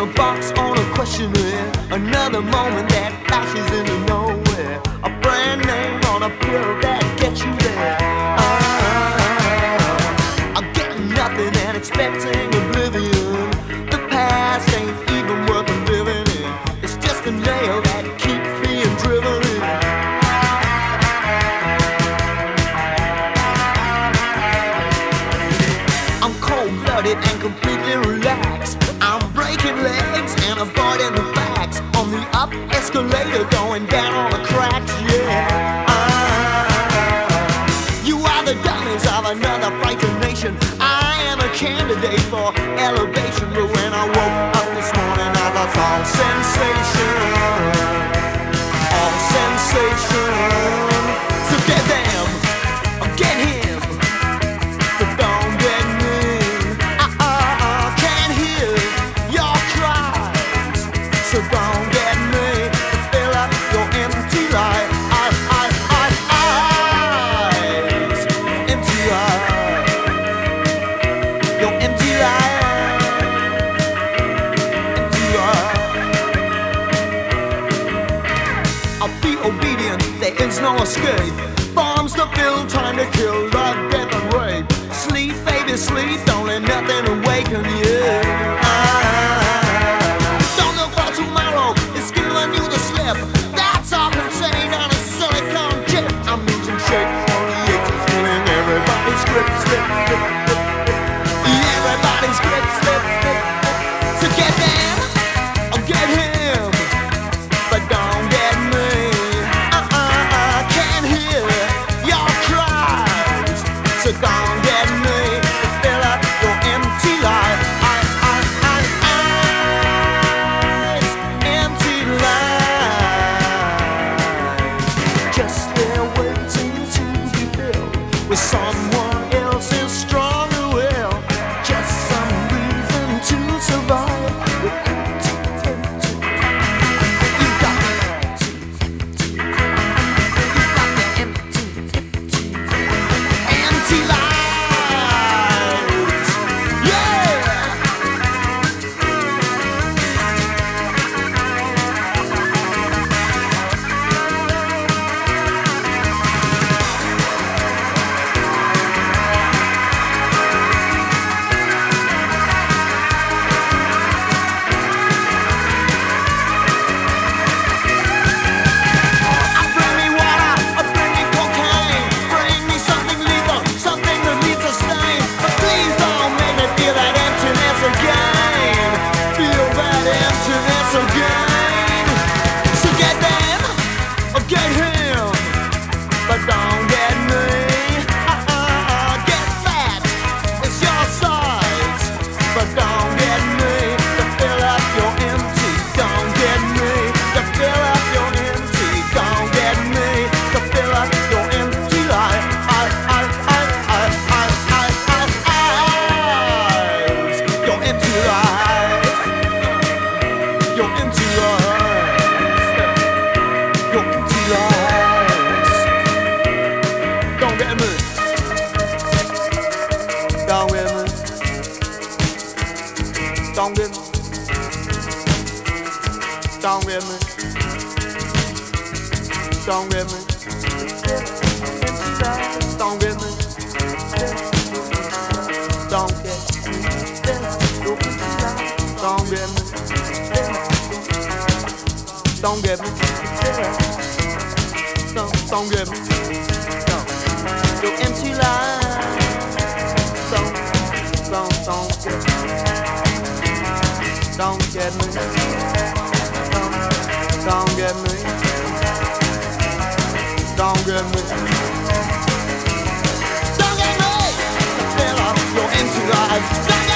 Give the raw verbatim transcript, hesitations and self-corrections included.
a box on a questionnaire. Another moment that flashes into nowhere. A brand name on a pill that gets you there. uh, I'm getting nothing and expecting oblivion. The past ain't even worth living in. It's just a nail that keeps being driven in. I'm cold-blooded and completely relaxed. I'm breaking legs and avoiding the facts. On the up escalator, going down all the cracks, yeah. uh, You are the dummies of another frightened nation. I am a candidate for elevation, but when I woke up this morning, I lost all sensation. All sensation. So get them, or get him, but don't get me. I, I, I can't hear your cries, so don't get me to fill up your empty life. I, I, I, eyes, empty eyes, your empty life, empty life. I'll be obedient, there is no escape. Bombs to fill, time to kill, love, death and rape. Sleep, baby, sleep, don't let nothing awaken you. I don't look for tomorrow, it's giving you the slip. That's all contained on a silicone chip. I'm losing shape on the edges, feeling everybody's grip, slip, slip, slip, slip. Everybody's grip, slip, slip, slip. So get them, or get him, but don't get me. Uh-uh, I can't hear your cries, so don't get me to fill up your empty life. I, I, I, eyes, empty life. Just there waiting to be filled with someone else's stronger will. Just some reason to survive with empty, empty. You got me empty, empty. You got me empty, empty. Empty lives, yeah. Bring me water, bring me cocaine, bring me something lethal, something that leaves a stain. But please don't make me feel that emptiness again. Feel that emptiness again. So get them, or get him, but don't get me. Uh-uh, get fat, it's your size, but don't get me to fill up your empty. Don't get me to fill up your empty. Don't get me to fill up your empty life. I, I, I, I, I, I, I, eyes, your empty life, your empty life, your empty lives. Don't get me, don't get me, don't get me, don't get me, don't get me, don't get me, don't get me, don't get me, don't get me, don't, don't get me, don't, your empty life, don't, don't, don't get me, don't get me, don't, don't get me, don't get me, don't get me, fill up your empty life, don't get